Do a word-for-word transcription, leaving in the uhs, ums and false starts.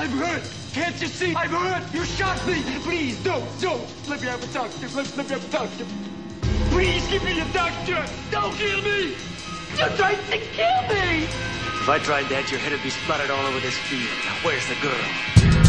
I'm hurt. Can't you see? I'm hurt. You shot me. Please, don't, don't. Let me have a doctor. Let, let me have a doctor. Please give me a doctor. Don't kill me. You tried to kill me. If I tried that, your head would be splattered all over this field. Now, where's the girl?